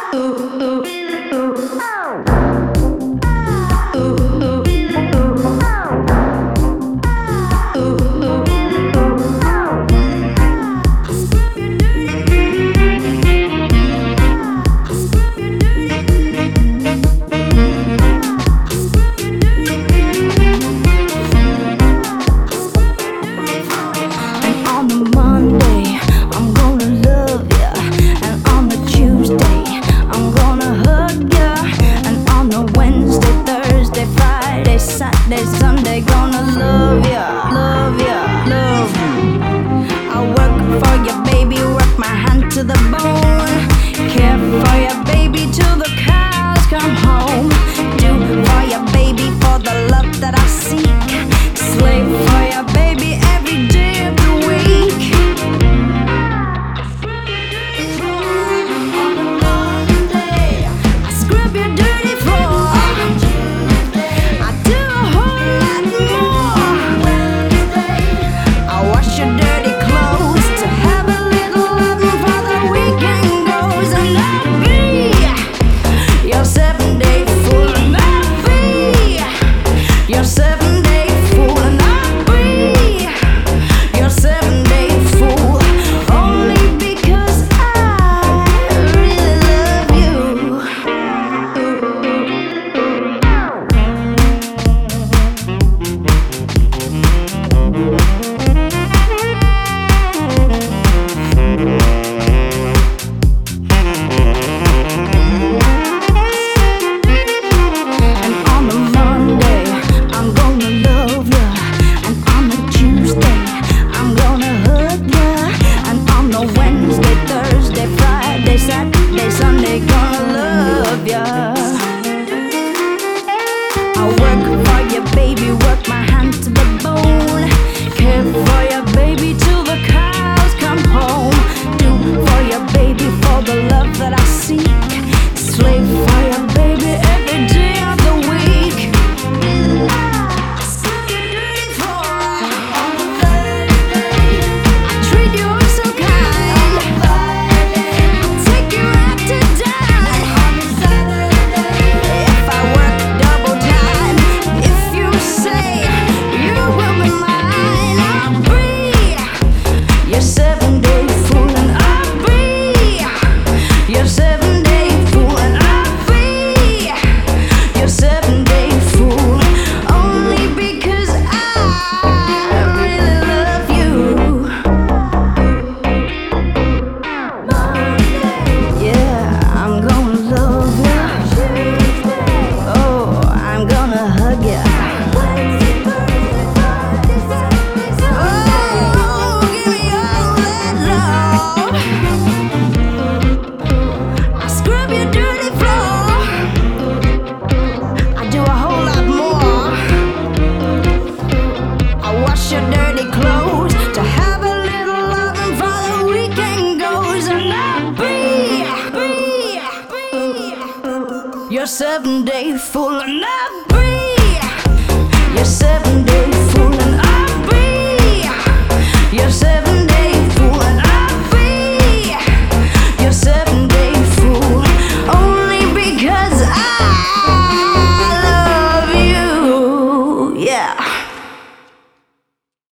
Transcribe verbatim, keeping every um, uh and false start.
Saturday, Sunday, gonna love ya, love ya, love ya. I work for ya, baby, work my hand to the bone. Care for ya, baby, till the cows come home. Do for ya, baby, for the love that I seek. Slave for ya, baby, every day of the week. I scrub your dirty floor. Saturday, Sunday, gonna love ya. I work for ya, baby, work my hand to the bone. Care for ya, baby, till the cows come home. Do for ya, baby, for the love that I seek. Slave for ya, baby, every day of the week. Your dirty clothes to have a little loving for the weekend goes, and I'll be, be, be your seven day full enough.